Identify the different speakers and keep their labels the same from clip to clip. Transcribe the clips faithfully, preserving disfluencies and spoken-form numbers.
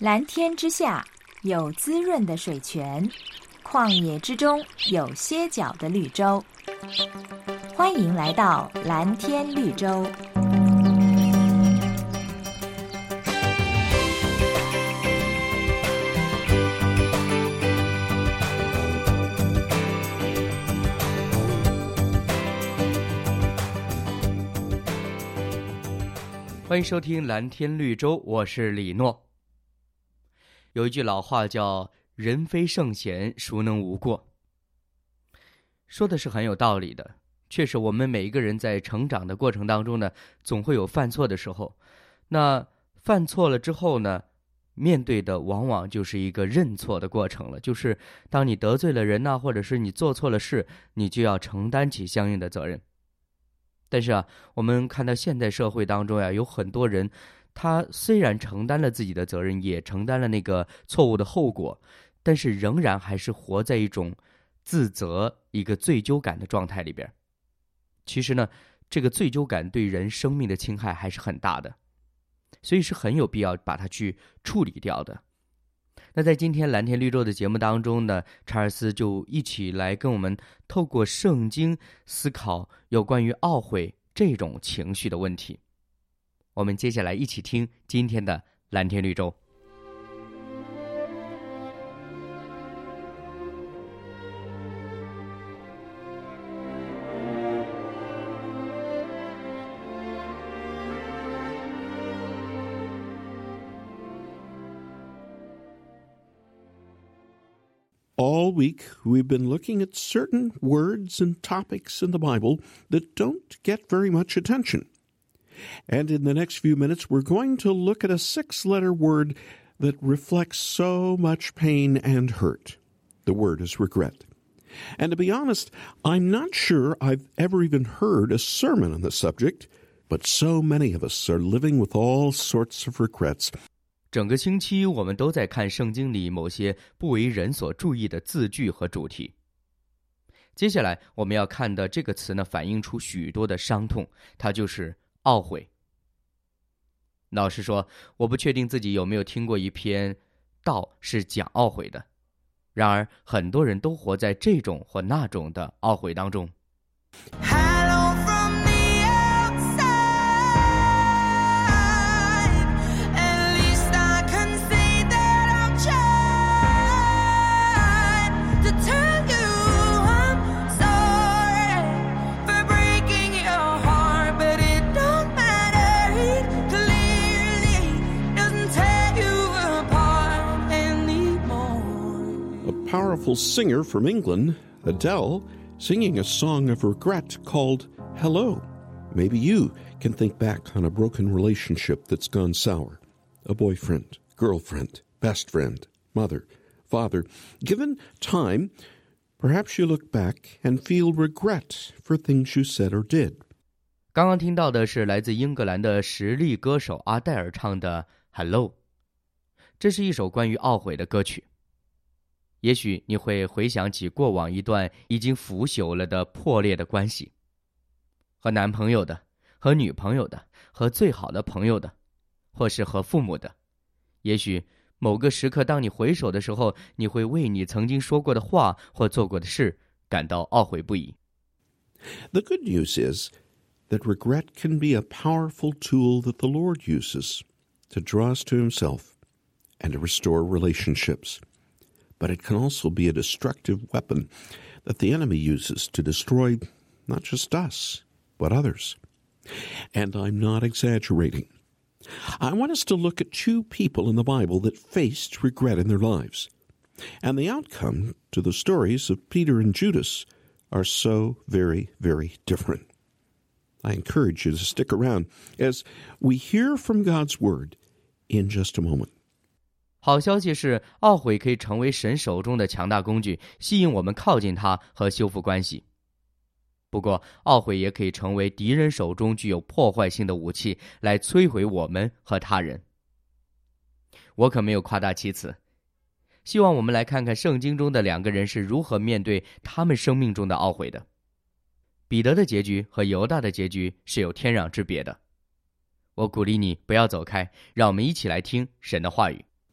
Speaker 1: 蓝天之下有滋润的水泉，旷野之中有歇脚的绿洲。欢迎来到蓝天绿洲。
Speaker 2: 欢迎收听蓝天绿洲，我是李诺。有一句老话叫人非圣贤，孰能无过，说的是很有道理的。确实我们每一个人在成长的过程当中呢，总会有犯错的时候。那犯错了之后呢，面对的往往就是一个认错的过程了，就是当你得罪了人啊，或者是你做错了事，你就要承担起相应的责任。但是啊，我们看到现代社会当中呀，有很多人他虽然承担了自己的责任，也承担了那个错误的后果，但是仍然还是活在一种自责、一个罪疚感的状态里边。其实呢，这个罪疚感对人生命的侵害还是很大的，所以是很有必要把它去处理掉的。那在今天蓝天绿洲的节目当中呢，查尔斯就一起来跟我们透过圣经思考有关于懊悔这种情绪的问题。我们接下来一起听今天的蓝天绿洲。
Speaker 3: All week, we've been looking at certain words and topics in the Bible that don't get very much attention. And in the next few minutes, we're going to look at a six-letter word that reflects so much pain and hurt. The word is regret. And to be honest, I'm not sure I've ever even heard a sermon on the subject, but so many of us are living with all sorts of regrets.
Speaker 2: 整个星期我们都在看圣经里某些不为人所注意的字句和主题。接下来我们要看的这个词呢，反映出许多的伤痛，它就是懊悔。老实说，我不确定自己有没有听过一篇道是讲懊悔的，然而很多人都活在这种或那种的懊悔当中。
Speaker 3: Powerful singer from England, Adele, singing a song of regret called Hello. Maybe you can think back on a broken relationship that's gone sour. A boyfriend, girlfriend, best friend, mother, father. Given time, perhaps you look back and feel regret for things you said or did.
Speaker 2: 刚刚听到的是来自英格兰的实力歌手阿黛尔唱的 Hello。 这是一首关于懊悔的歌曲。也许你会回想起过往一段已经腐朽了的破裂的关系，和男朋友的，和女朋友的，和最好的朋友的，或是和父母的。也许某个时刻当你回首的时候，你会为你曾经说过的话或做过的事感到懊悔不已。
Speaker 3: The good news is that regret can be a powerful tool that the Lord uses to draw us to himself and to restore relationships.But it can also be a destructive weapon that the enemy uses to destroy not just us, but others. And I'm not exaggerating. I want us to look at two people in the Bible that faced regret in their lives. And the outcome to the stories of Peter and Judas are so very, very different. I encourage you to stick around as we hear from God's Word in just a moment.
Speaker 2: 好消息是，懊悔可以成为神手中的强大工具，吸引我们靠近他和修复关系。不过，懊悔也可以成为敌人手中具有破坏性的武器，来摧毁我们和他人。我可没有夸大其词，希望我们来看看圣经中的两个人是如何面对他们生命中的懊悔的。彼得的结局和犹大的结局是有天壤之别的。我鼓励你不要走开，让我们一起来听神的话语。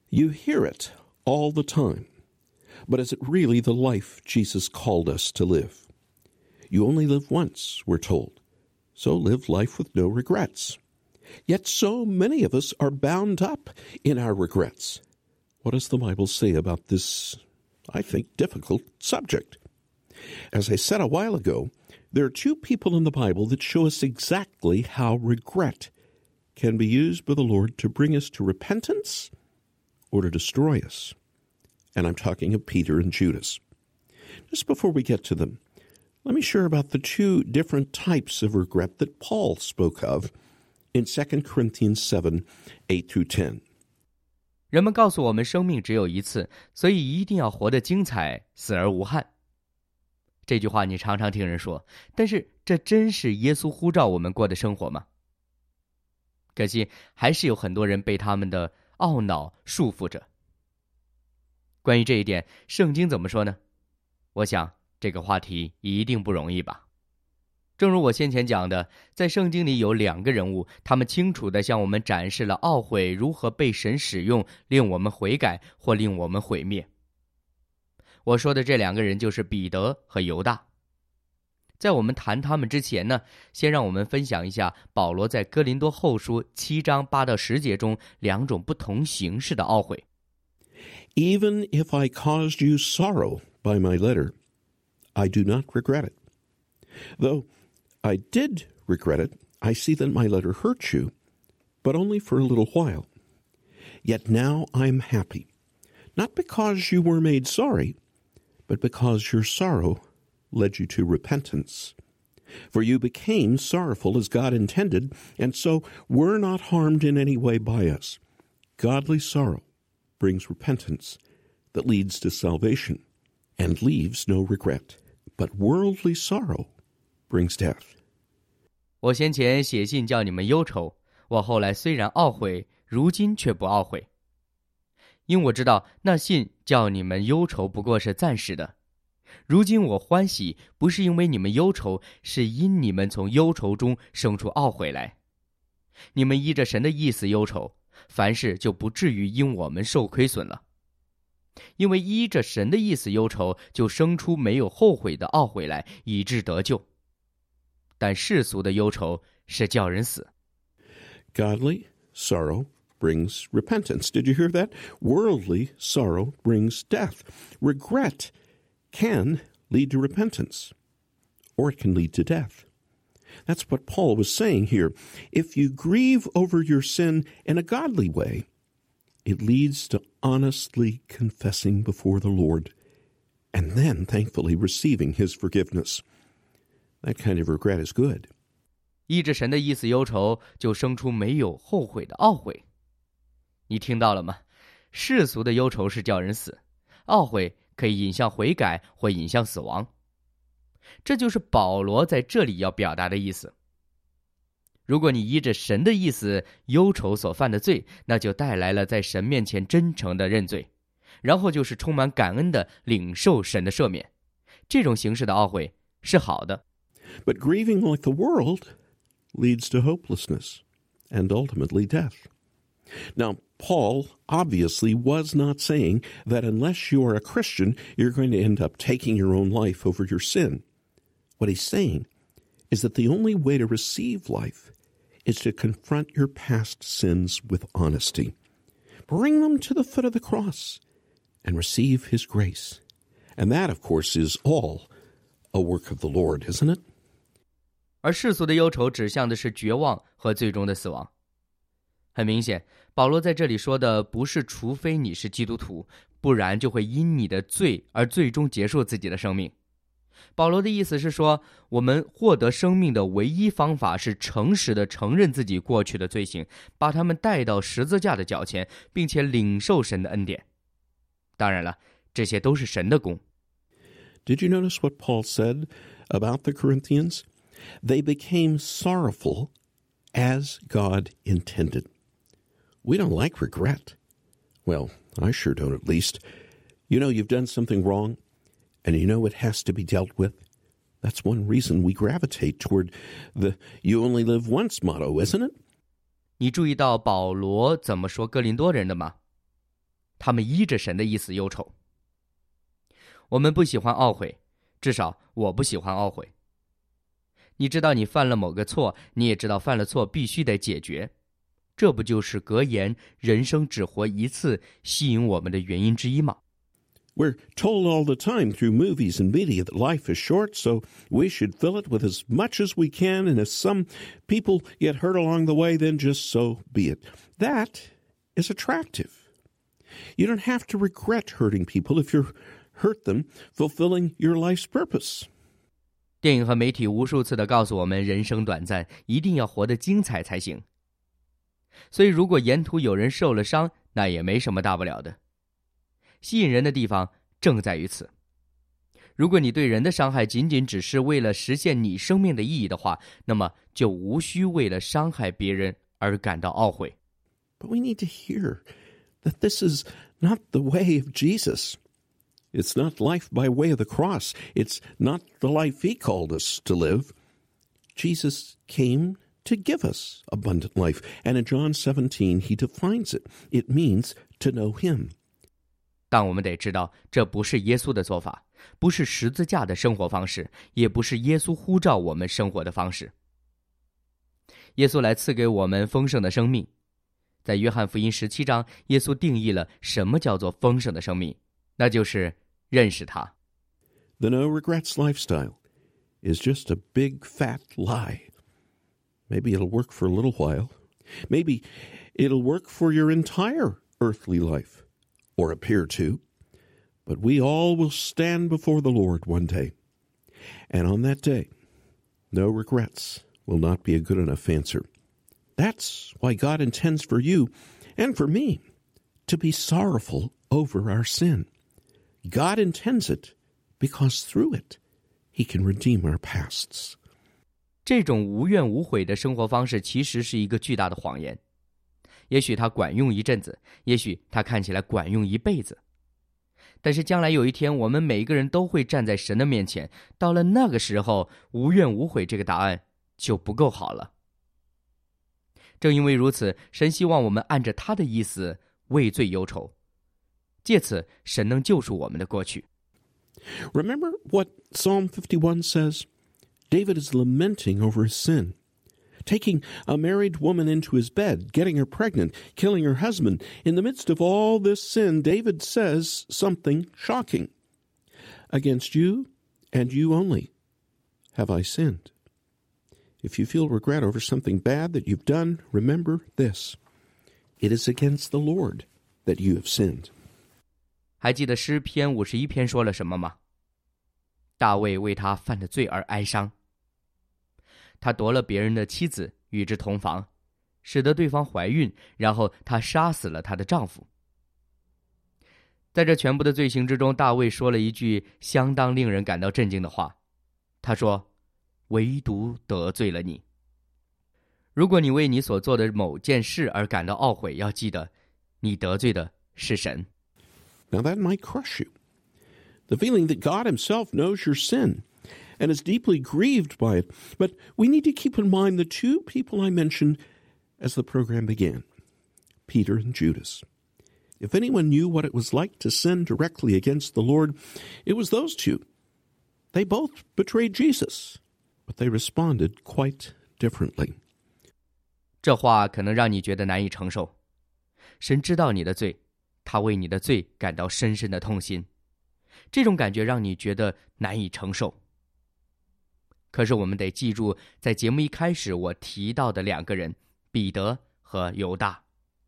Speaker 3: You hear it all the time, but is it really the life Jesus called us to live? You only live once, we're told, so live life with no regrets. Yet so many of us are bound up in our regrets. What does the Bible say about this, I think, difficult subject? As I said a while ago, there are two people in the Bible that show us exactly how regret can be used by the Lord to bring us to repentance or to destroy us. And I'm talking of Peter and Judas. Just before we get to them, let me share about the two different types of regret that Paul spoke of in Second Corinthians seven, eight through ten.
Speaker 2: 人们告诉我们生命只有一次，所以一定要活得精彩，死而无憾。这句话你常常听人说，但是这真是耶稣呼召我们过的生活吗？可惜还是有很多人被他们的懊恼束缚着。关于这一点，圣经怎么说呢？我想这个话题一定不容易吧。正如我先前讲的，在圣经里有两个人物，他们清楚地向我们展示了懊悔如何被神使用，令我们悔改或令我们毁灭。我说的这两个人就是彼得和犹大。在我们谈他们之前呢，先让我们分享一下保罗在哥林多后书七章八到十节中两种不同形式的懊悔。
Speaker 3: Even if I caused you sorrow by my letter, I do not regret it. Though I did regret it, I see that my letter hurt you, but only for a little while. Yet now I'm happy, not because you were made sorry, but because your sorrow led you to repentance. For you became sorrowful as God intended, and so were not harmed in any way by us. Godly sorrow brings repentance that leads to salvation and leaves no regret. But worldly sorrow brings death.
Speaker 2: 我先前写信叫你们忧愁，我后来虽然懊悔，如今却不懊悔。因我知道那信叫你们忧愁不过是暂时的。如今我欢喜，不是因为你们忧愁，是因你们从忧愁中生出懊悔来。你们依着神的意思忧愁，凡事就不至于因我们受亏损了。因为依着神的意思忧愁，就生出没有后悔的懊悔来，以致得救。但世俗的忧愁是叫人死。
Speaker 3: Godly sorrow brings repentance. Did you hear that? Worldly sorrow brings death. Regret can lead to repentance, or it can lead to death. That's what Paul was saying here. If you grieve over your sin in a godly way, it leads to honestly confessing before the Lord and then thankfully receiving his forgiveness. That kind of regret is good.
Speaker 2: 依着神的意思忧愁，就生出没有后悔的懊悔。你听到了吗？世俗的忧愁是叫人死，懊悔可以引向悔改或引向死亡。这就是保罗在这里要表达的意思。如果你依着神的意思忧愁所犯的罪，那就带来了在神面前真诚的认罪，然后就是充满感恩的领受神的赦免。这种形式的懊悔是好的。
Speaker 3: But grieving like the world leads to hopelessness and ultimately death. Now, Paul obviously was not saying that unless you are a Christian, you're going to end up taking your own life over your sin. What he's saying is that the only way to receive life is to confront your past sins with honesty. Bring them to the foot of the cross and receive his grace. And that, of course, is all a work of the Lord, isn't it?
Speaker 2: 而世俗的忧愁指向的是绝望和最终的死亡。很明显，保罗在这里说的不是除非你是基督徒，不然就会因你的罪而最终结束自己的生命。保罗的意思是说，我们获得生命的唯一方法是诚实地承认自己过去的罪行，把他们带到十字架的脚前，并且领受神的恩典。当然了，这些都是神的功。
Speaker 3: Did you notice what Paul said about the Corinthians? They became sorrowful as God intended. We don't like regret. Well, I sure don't, at least. You know you've done something wrong, and you know it has to be dealt with. That's one reason we gravitate toward the you only live once motto, isn't it?
Speaker 2: 你注意到保罗怎么说哥林多人的吗？ 他们依着神的意思忧愁。我们不喜欢懊悔，至少我不喜欢懊悔。你知道你犯了某个错，你也知道犯了错必须得解决，这不就是格言人生只活一次吸引我们的原因之一吗？
Speaker 3: We're told all the time through movies and media that life is short, so we should fill it with as much as we can, and if some people get hurt along the way, then just so be it. That is attractive. You don't have to regret hurting people if you hurt them, fulfilling your life's purpose.
Speaker 2: 电影和媒体无数次地告诉我们，人生短暂，一定要活得精彩才行。所以如果沿途有人受了伤，那也没什么大不了的。吸引人的地方正在于此。如果你对人的伤害仅仅只是为了实现你生命的意义的话，那么就无需为了伤害别人而感到懊悔。
Speaker 3: But we need to hear that this is not the way of Jesus. It's not life by way of the cross. It's not the life he called us to live. Jesus came to give us abundant life. And in John seventeen, he defines it. It means to know him.
Speaker 2: 但我们得知道，这不是耶稣的做法，不是十字架的生活方式，也不是耶稣呼召我们生活的方式。耶稣来赐给我们丰盛的生命。在约翰福音十七章，耶稣定义了什么叫做丰盛的生命，那就是认识他。
Speaker 3: The no regrets lifestyle is just a big fat lie. Maybe it'll work for a little while. Maybe it'll work for your entire earthly life, or appear to. But we all will stand before the Lord one day. And on that day, no regrets will not be a good enough answer. That's why God intends for you and for me to be sorrowful over our sin. God intends it because through it, he can redeem our pasts.
Speaker 2: 这种无怨无悔的生活方式其实是一个巨大的谎言。也许它管用一阵子，也许它看起来管用一辈子。但是将来有一天，我们每一个人都会站在神的面前，到了那个时候，无怨无悔这个答案就不够好了。正因为如此，神希望我们按着他的意思畏罪忧愁，借此神能救赎我们的过去。
Speaker 3: Remember what Psalm fifty-one says? David is lamenting over his sin. Taking a married woman into his bed, getting her pregnant, killing her husband. In the midst of all this sin, David says something shocking. Against you, and you only, have I sinned. If you feel regret over something bad that you've done, remember this. It is against the Lord that you have sinned.
Speaker 2: 还记得诗篇五十一篇说了什么吗？大卫为他犯的罪而哀伤。他夺了别人的妻子，与之同房，使得对方怀孕，然后他杀死了她的丈夫。在这全部的罪行之中，大卫说了一句相当令人感到震惊的话。他说：“唯独得罪了你。”如果你为你所做的某件事而感到懊悔，要记得，你得罪的是神。
Speaker 3: Now that might crush you. The feeling that God himself knows your sin and is deeply grieved by it. But we need to keep in mind the two people I mentioned as the program began, Peter and Judas. If anyone knew what it was like to sin directly against the Lord, it was those two. They both betrayed Jesus, but they responded quite differently.
Speaker 2: 这话可能让你觉得难以承受。神知道你的罪，他为你的罪感到深深的痛心。这种感觉让你觉得难以承受。可是我们得记住，在节目一开始我提到的两个人，彼得和犹大。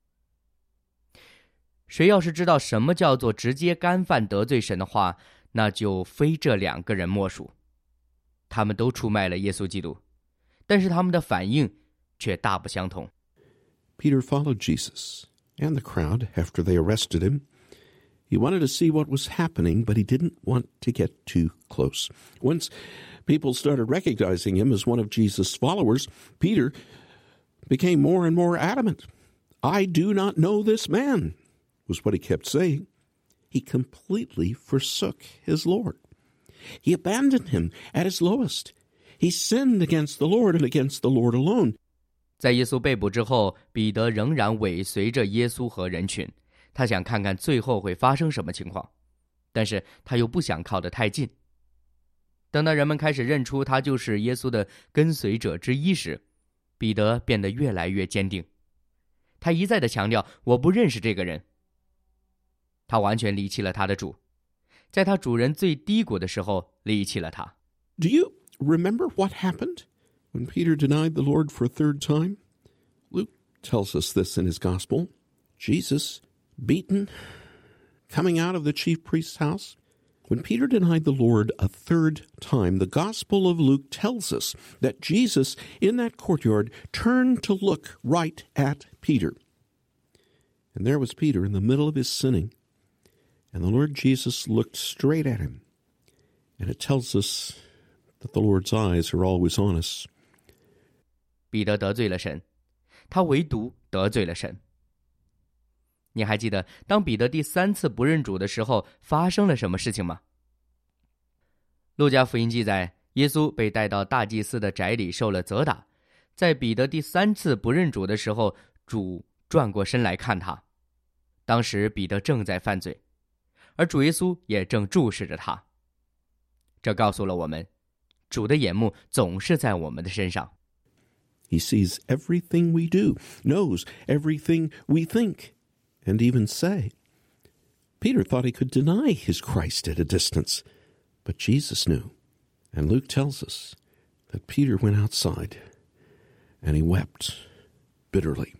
Speaker 2: 谁要是知道什么叫做直接干犯得罪神的话，那就非这两个人莫属。他们都出卖了耶稣基督，但是他们的反应却大不相同。
Speaker 3: Peter followed Jesus and the crowd after they arrested him. He wanted to see what was happening, but he didn't want to get too close. Once people started recognizing him as one of Jesus' followers, Peter became more and more adamant. I do not know this man, was what he kept saying. He completely forsook his Lord. He abandoned him at his lowest. He sinned against the Lord and against the Lord alone.
Speaker 2: 在耶稣被捕之后，彼得仍然尾随着耶稣和人群， 他想看看最后会发生什么情况，但是他又不想靠得太近。等到人们开始认出他就是耶稣的跟随者之一时，彼得变得越来越坚定。他一再地强调，我不认识这个人。他完全离弃了他的主，在他主人最低谷的时候离弃了他。
Speaker 3: Do you remember what happened when Peter denied the Lord for a third time? Luke tells us this in his gospel. Jesus, beaten, coming out of the chief priest's house. When Peter denied the Lord a third time, the Gospel of Luke tells us that Jesus, in that courtyard, turned to look right at Peter. And there was Peter in the middle of his sinning, and the Lord Jesus looked straight at him. And it tells us that the Lord's eyes are always on us.
Speaker 2: 彼得得罪了神，他唯独得罪了神。你还记得当彼得第三次不认主的时候发生了什么事情吗？路加福音记载，耶稣被带到大祭司的宅里受了责打，在彼得第三次不认主的时候，主转过身来看他。当时彼得正在犯罪，而主耶稣也正注视着他。这告诉了我们，主的眼目总是在我们的身上。
Speaker 3: He sees everything we do, knows everything we think, and even say. Peter thought he could deny his Christ at a distance, but Jesus knew. And Luke tells us that Peter went outside and he wept bitterly.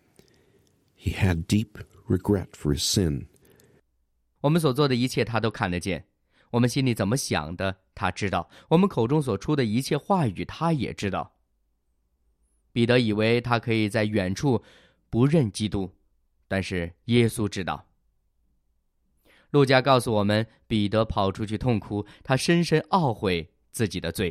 Speaker 3: He had deep regret for his sin.
Speaker 2: 我们所做的一切他都看得见，我们心里怎么想的他知道，我们口中所出的一切话语他也知道。彼得以为他可以在远处不认基督，但是耶稣知道。路加告诉我们，彼得跑出去痛哭，他深深懊悔自己的罪。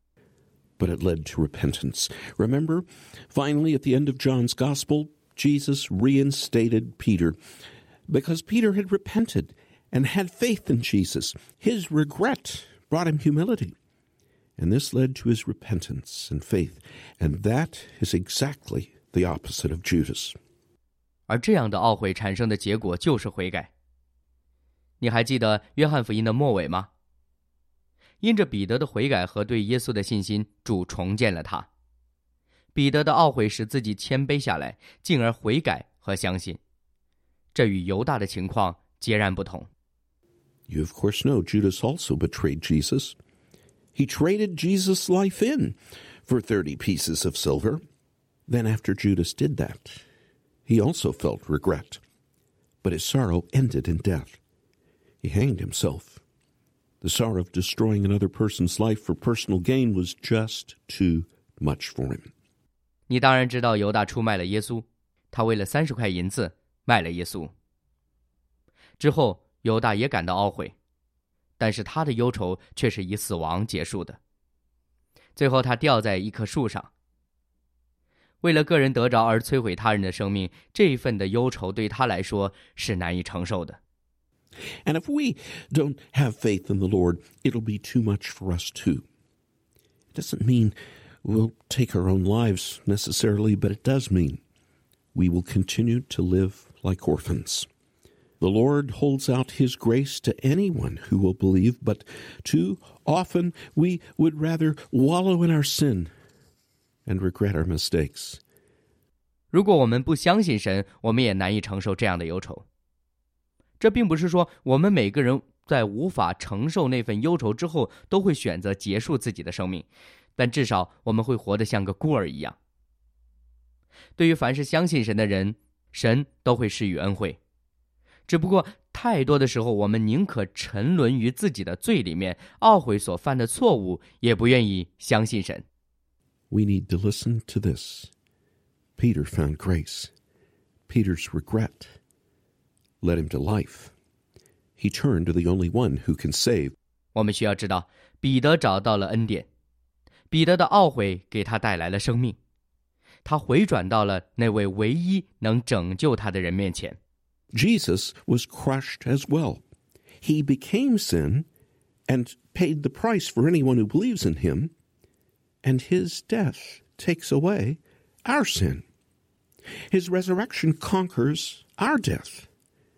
Speaker 3: But it led to repentance. Remember, finally at the end of John's Gospel, Jesus reinstated Peter. Because Peter had repented and had faith in Jesus, his regret brought him humility. And this led to his repentance and faith. And that is exactly the opposite of Judas.
Speaker 2: 而这样的懊悔产生的结果就是悔改。你还记得约翰福音的末尾吗？因着彼得的悔改和对耶稣的信心，主重建了他。彼得的懊悔使自己谦卑下来，进而悔改和相信。这与犹大的情况截然不同。
Speaker 3: You of course know Judas also betrayed Jesus. He traded Jesus' life in for thirty pieces of silver. Then after Judas did that, he also felt regret. But his sorrow ended in death. He hanged himself. The sorrow of destroying another person's life for personal gain was just too much for him.
Speaker 2: 你当然知道犹大出卖了耶稣，他为了三十块银子卖了耶稣。之后犹大也感到懊悔，但是他的忧愁却是以死亡结束的。最后他吊在一棵树上。为了个人得着而摧毁他人的生命，这一份的忧愁对他来说是难以承受的。
Speaker 3: And if we don't have faith in the Lord, it'll be too much for us too. It doesn't mean we'll take our own lives necessarily, but it does mean we will continue to live like orphans. The Lord holds out his grace to anyone who will believe, but too often we would rather wallow in our sin and regret our mistakes.
Speaker 2: 如果我们不相信神，我们也难以承受这样的忧愁。这并不是说我们每个人在无法承受那份忧愁之后都会选择结束自己的生命，但至少我们会活得像个孤儿一样。对于凡是相信神的人，神都会施予恩惠。只不过太多的时候，我们宁可沉沦于自己的罪里面，懊悔所犯的错误，也不愿意相信神。
Speaker 3: We need to listen to this. Peter found grace. Peter's regret led him to life. He turned to the only one who can save.
Speaker 2: 我们需要知道，彼得找到了恩典，彼得的懊悔给他带来了生命，他回转到了那位唯一能拯救他的人面前。
Speaker 3: Jesus was crushed as well. He became sin and paid the price for anyone who believes in him, and his death takes away our sin. His resurrection conquers our death,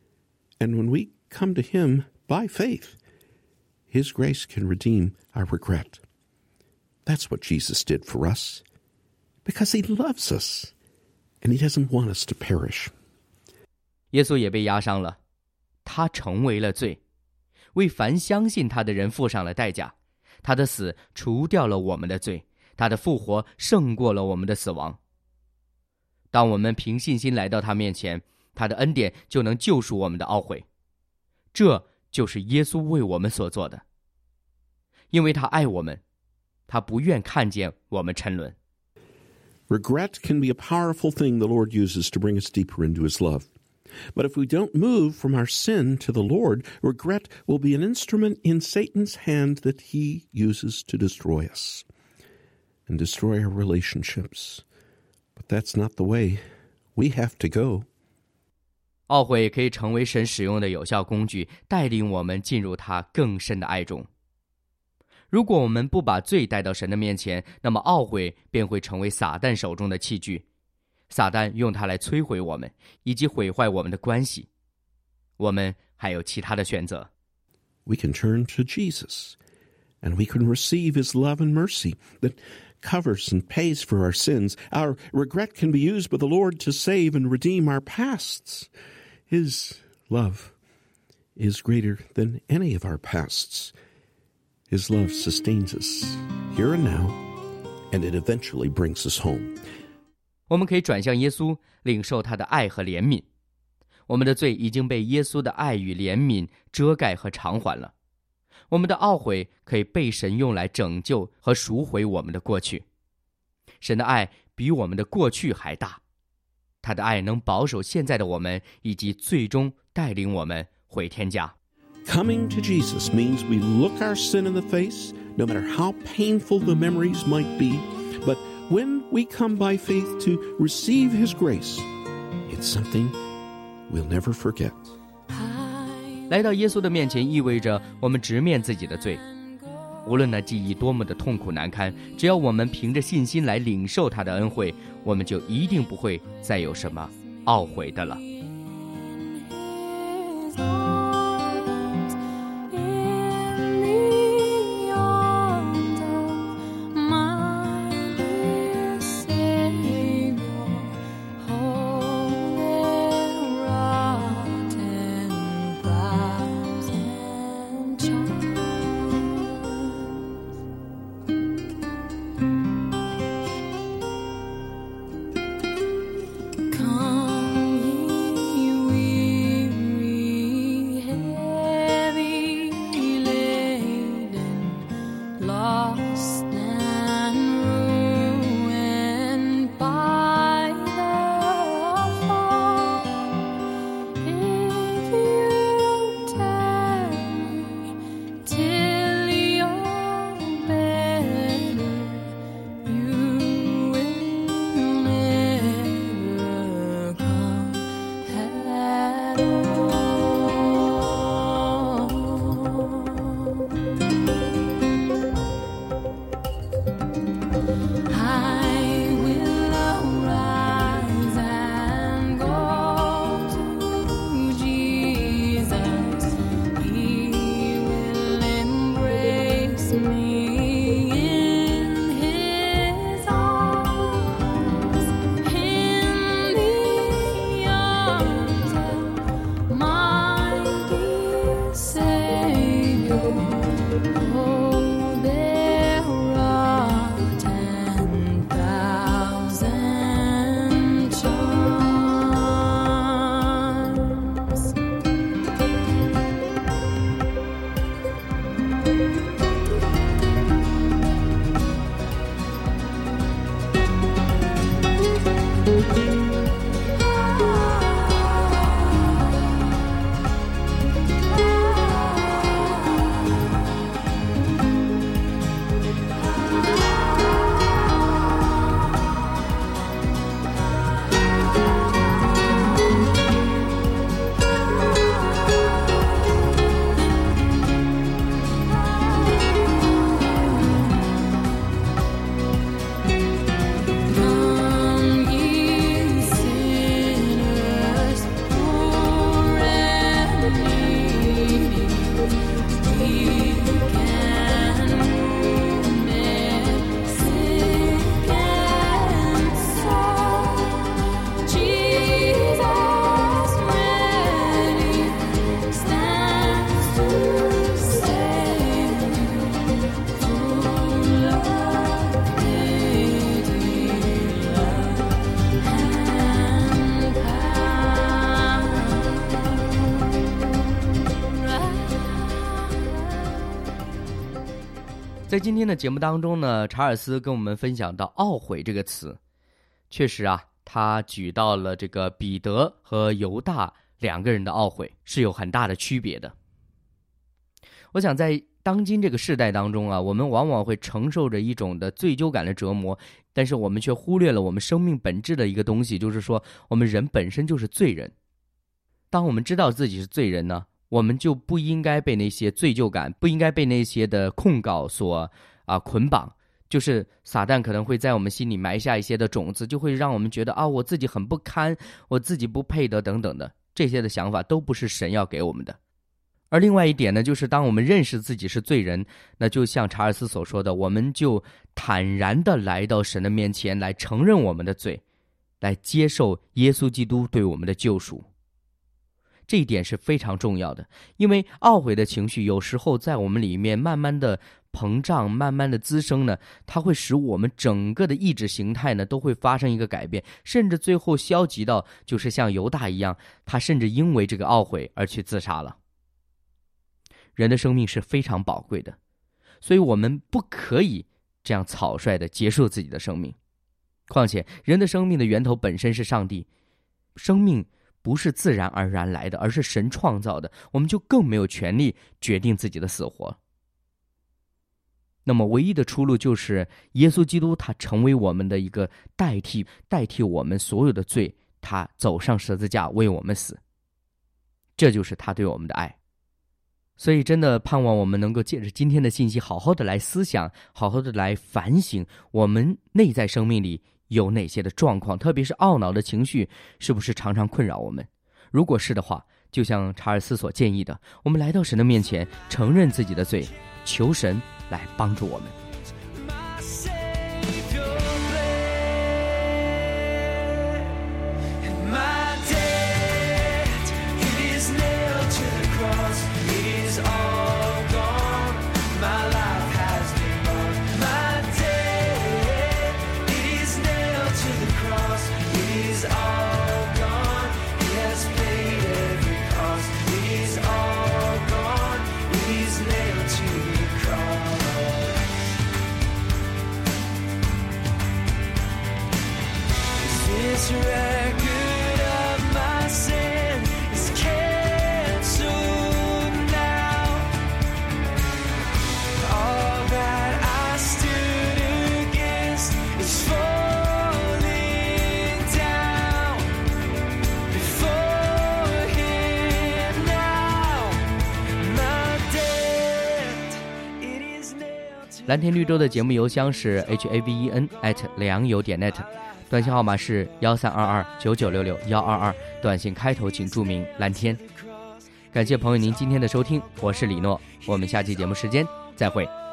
Speaker 3: And when we come to him by faith, his grace can redeem our regret. That's what Jesus did for us, because he loves us, and he doesn't want us to perish.
Speaker 2: 耶稣也被压伤了，他成为了罪，为凡相信他的人付上了代价。他的死除掉了我们的罪，他的复活胜过了我们的死亡。当我们凭信心来到他面前，他的恩典就能救赎我们的懊悔。这就是耶稣为我们所做的。因为他爱我们，他不愿看见我们沉沦。
Speaker 3: Regret can be a powerful thing the Lord uses to bring us deeper into his love. But if we don't move from our sin to the Lord, regret will be an instrument in Satan's hand that he uses to destroy us and destroy our relationships. But that's not the way we have to go.
Speaker 2: 懊悔可以成为神使用的有效工具，带领我们进入他更深的爱中。如果我们不把罪带到神的面前，那么懊悔便会成为撒旦手中的器具。撒旦用它来摧毁我们，以及毁坏我们的关系。我们还有其他的选择。
Speaker 3: We can turn to Jesus, and we can receive his love and mercy that covers and pays for our sins. Our regret can be used by the Lord to save and redeem our pasts. His love is greater than any of our pasts. His love sustains us here and now, and it eventually brings us home.
Speaker 2: 我们可以转向耶稣，领受他的爱和怜悯。我们的罪已经被耶稣的爱与怜悯遮盖和偿还了。我们的懊悔可以被神用来拯救和赎回我们的过去。神的爱比我们的过去还大，他的爱能保守现在的我们，以及最终带领我们回天家。
Speaker 3: Coming to Jesus means we look our sin in the face, no matter how painful the memories might be, but when we come by faith to receive his grace, it's something we'll never forget.
Speaker 2: 来到耶稣的面前意味着我们直面自己的罪，无论那记忆多么的痛苦难堪，只要我们凭着信心来领受他的恩惠，我们就一定不会再有什么懊悔的了。
Speaker 4: Come ye
Speaker 2: 在今天的节目当中呢，查尔斯跟我们分享到懊悔这个词，确实啊，他举到了这个彼得和犹大两个人的懊悔是有很大的区别的。我想在当今这个世代当中啊，我们往往会承受着一种的罪疚感的折磨，但是我们却忽略了我们生命本质的一个东西，就是说我们人本身就是罪人。当我们知道自己是罪人呢，我们就不应该被那些罪疚感，不应该被那些的控告所啊捆绑。就是撒旦可能会在我们心里埋下一些的种子，就会让我们觉得啊，我自己很不堪，我自己不配得等等的，这些的想法都不是神要给我们的。而另外一点呢，就是当我们认识自己是罪人，那就像查尔斯所说的，我们就坦然地来到神的面前，来承认我们的罪，来接受耶稣基督对我们的救赎。这一点是非常重要的，因为懊悔的情绪有时候在我们里面慢慢的膨胀，慢慢的滋生呢，它会使我们整个的意识形态呢都会发生一个改变，甚至最后消极到就是像犹大一样，他甚至因为这个懊悔而去自杀了。人的生命是非常宝贵的，所以我们不可以这样草率的结束自己的生命。况且人的生命的源头本身是上帝，生命不是自然而然来的，而是神创造的，我们就更没有权利决定自己的死活。那么唯一的出路就是耶稣基督他成为我们的一个代替，代替我们所有的罪，他走上十字架为我们死，这就是他对我们的爱。所以真的盼望我们能够借着今天的信息好好的来思想，好好的来反省我们内在生命里有哪些的状况，特别是懊恼的情绪是不是常常困扰我们。如果是的话，就像查尔斯所建议的，我们来到神的面前，承认自己的罪，求神来帮助我们。
Speaker 4: This record of my sin is canceled now. All that I stood against is falling down before Him now. My debt, it is nailed to
Speaker 2: 蓝天绿洲的节目邮箱是 h a v e n at 良友点 net，短信号码是幺三二二九九六六幺二二，短信开头请注明蓝天。感谢朋友您今天的收听，我是李诺，我们下期节目时间再会。